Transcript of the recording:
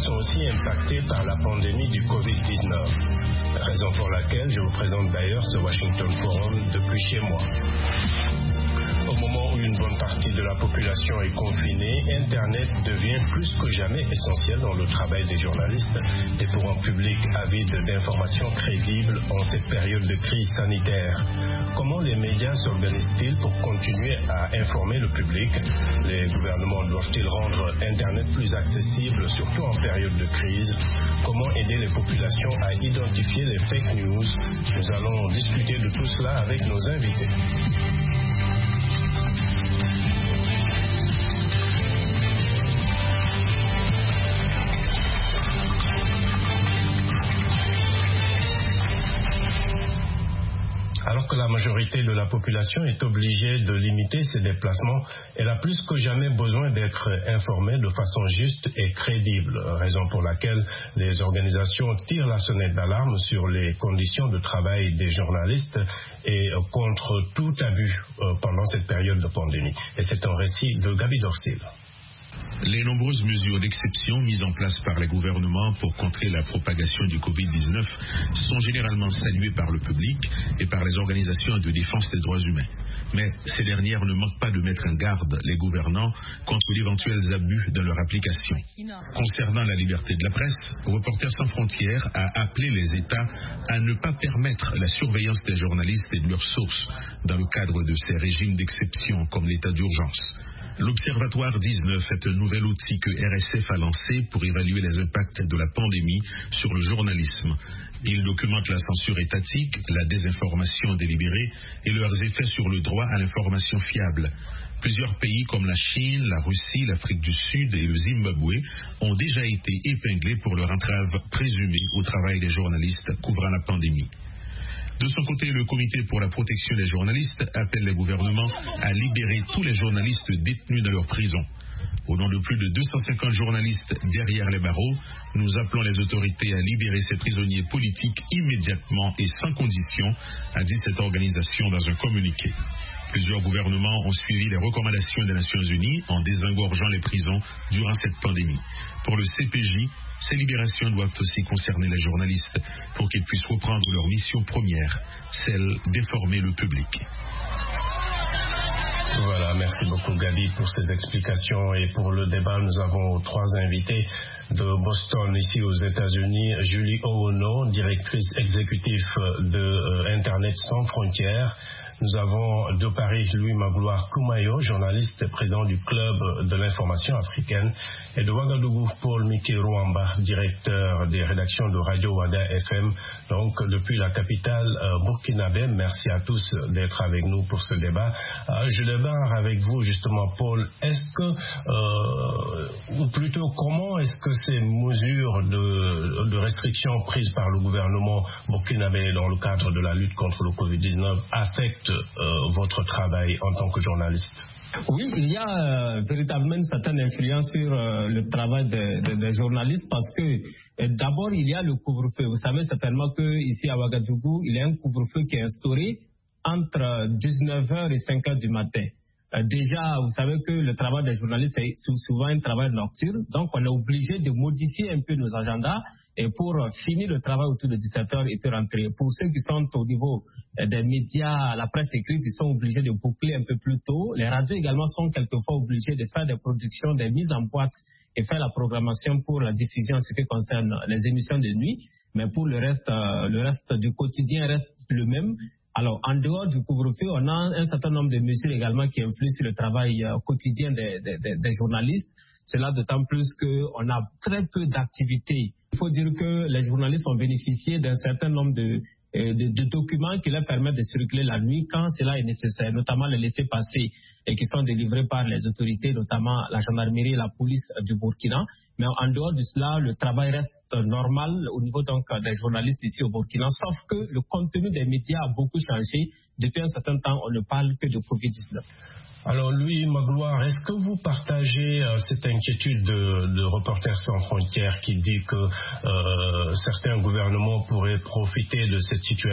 sont aussi impactés par la pandémie du Covid-19. Raison pour laquelle je vous présente d'ailleurs ce Washington Forum depuis chez moi. Au moment où une bonne partie de la population est confinée, Internet devient plus que jamais essentiel dans le travail des journalistes et pour un public avide d'informations crédibles en cette période de crise sanitaire. Comment les médias s'organisent-ils pour continuer à informer le public? Les gouvernements doivent-ils rendre Internet plus accessible, surtout en période de crise? Comment aider les populations à identifier les fake news? Nous allons discuter de tout cela avec nos invités. Alors que la majorité de la population est obligée de limiter ses déplacements, elle a plus que jamais besoin d'être informée de façon juste et crédible, raison pour laquelle les organisations tirent la sonnette d'alarme sur les conditions de travail des journalistes et contre tout abus pendant cette période de pandémie. Et c'est un récit de Gaby Dorsil. Les nombreuses mesures d'exception mises en place par les gouvernements pour contrer la propagation du Covid-19 sont généralement saluées par le public et par les organisations de défense des droits humains. Mais ces dernières ne manquent pas de mettre en garde les gouvernants contre d'éventuels abus dans leur application. Concernant la liberté de la presse, Reporters sans frontières a appelé les États à ne pas permettre la surveillance des journalistes et de leurs sources dans le cadre de ces régimes d'exception comme l'état d'urgence. L'Observatoire 19 est un nouvel outil que RSF a lancé pour évaluer les impacts de la pandémie sur le journalisme. Il documente la censure étatique, la désinformation délibérée et leurs effets sur le droit à l'information fiable. Plusieurs pays comme la Chine, la Russie, l'Afrique du Sud et le Zimbabwe ont déjà été épinglés pour leur entrave présumée au travail des journalistes couvrant la pandémie. De son côté, le Comité pour la protection des journalistes appelle les gouvernements à libérer tous les journalistes détenus dans leurs prisons. Au nom de plus de 250 journalistes derrière les barreaux, nous appelons les autorités à libérer ces prisonniers politiques immédiatement et sans condition, a dit cette organisation dans un communiqué. Plusieurs gouvernements ont suivi les recommandations des Nations Unies en désengorgeant les prisons durant cette pandémie. Pour le CPJ, ces libérations doivent aussi concerner les journalistes pour qu'ils puissent reprendre leur mission première, celle d'informer le public. Voilà, merci beaucoup Gaby pour ces explications et pour le débat. Nous avons trois invités de Boston ici aux États-Unis. Julie Owono, directrice exécutive de Internet sans frontières. Nous avons de Paris Louis Magloire Koumayo, journaliste et président du Club de l'information africaine, et de Ouagadougou Paul Miki Rouamba, directeur des rédactions de Radio Wada FM, donc depuis la capitale burkinabé. Merci à tous d'être avec nous pour ce débat. Je démarre avec vous justement Paul. Est-ce que, ou plutôt comment est-ce que ces mesures de restrictions prises par le gouvernement burkinabé dans le cadre de la lutte contre le Covid-19 affectent votre travail en tant que journaliste? Oui, il y a véritablement une certaine influence sur le travail des journalistes parce que d'abord il y a le couvre-feu. Vous savez certainement qu'ici à Ouagadougou, il y a un couvre-feu qui est instauré entre 19h et 5h du matin. Déjà, vous savez que le travail des journalistes est souvent un travail nocturne, donc on est obligé de modifier un peu nos agendas et pour finir le travail autour de 17h et de rentrer. Pour ceux qui sont au niveau des médias, la presse écrite, ils sont obligés de boucler un peu plus tôt. Les radios également sont quelquefois obligés de faire des productions, des mises en boîte et faire la programmation pour la diffusion en ce qui concerne les émissions de nuit. Mais pour le reste du quotidien reste le même. Alors, en dehors du couvre-feu, on a un certain nombre de mesures également qui influent sur le travail quotidien des journalistes. Cela d'autant plus qu'on a très peu d'activités. Il faut dire que les journalistes ont bénéficié d'un certain nombre de documents qui leur permettent de circuler la nuit quand cela est nécessaire, notamment les laissez-passer et qui sont délivrés par les autorités, notamment la gendarmerie et la police du Burkina. Mais en dehors de cela, le travail reste normal au niveau donc des journalistes ici au Burkina, sauf que le contenu des médias a beaucoup changé. Depuis un certain temps, on ne parle que de Covid-19. Alors Louis Magloire, est-ce que vous partagez cette inquiétude de Reporters sans frontières qui dit que certains gouvernements pourraient profiter de cette situation